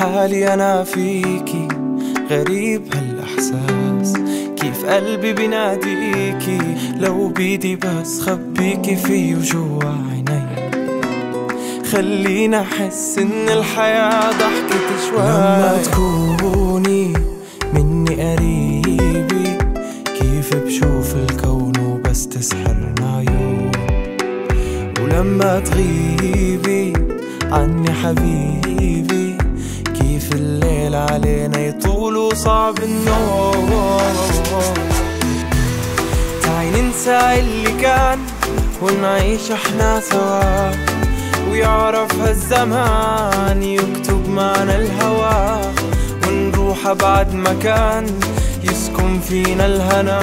حالي أنا فيكي، غريب هالإحساس، كيف قلبي بناديكي، لو بيدي بس خبيكي فيه وجوا عيني، خلينا أحس إن الحياة ضحكت شوي. لما تكوني مني قريبي، كيف بشوف الكون وبس تسحرنا عيون، ولما تغيبي عني حبيبي، كيف الليل علينا يطول وصعب النوم. تعي ننسى اللي كان ونعيش احنا سوا، ويعرف هالزمان يكتب معنا الهوى، ونروح أبعد مكان يسكن فينا الهنا.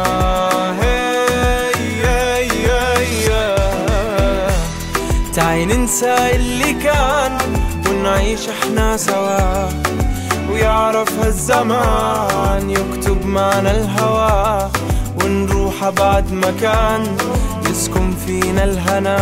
تعي ننسى اللي كان ونعيش احنا سوا، ويعرف هالزمان يكتب معنا الهوى، ونروح أبعد مكان يسكن فينا الهنا.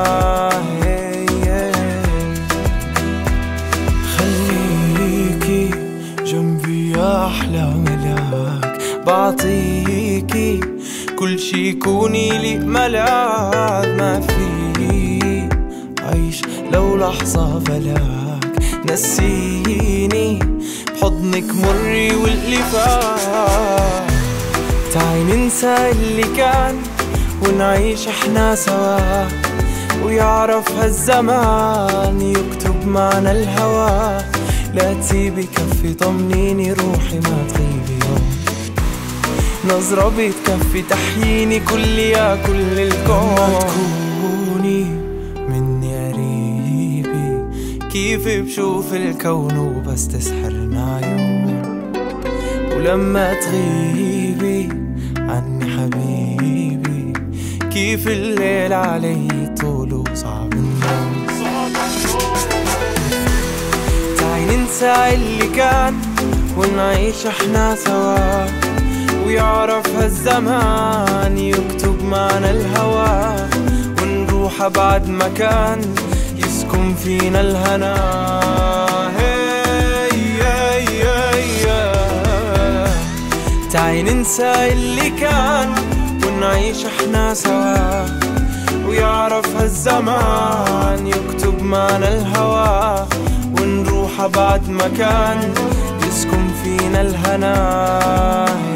خليكي جنبي يا أحلى ملاك، بعطيكي كل شي، كوني لي ملاك، ما في عيش لو لحظة بلاك، نسيني بحضنك مري واللي فات. تعي ننسى اللي كان ونعيش احنا سوا، ويعرف هالزمان يكتب معنا الهوى، لا تسيبي كفي طمنيني روحي ما تغيبي يوم، نظرة بتكفي تحييني كل يا كل الكون. لما تكوني مني قريبي، كيف بشوف الكون وبس تسحرنا عيون، ولما تغيبي عني حبيبي، كيف الليل علي طول وصعب النوم. تعي ننسى اللي كان ونعيش احنا سوا، ويعرف هالزمان يكتب معنا الهوى، ونروح أبعد مكان يسكن فينا الهنا. تعي ننسى اللي كان ونعيش احنا سوا، ويعرف هالزمان يكتب معنا الهوى، ونروح أبعد مكان يسكن فينا الهنا.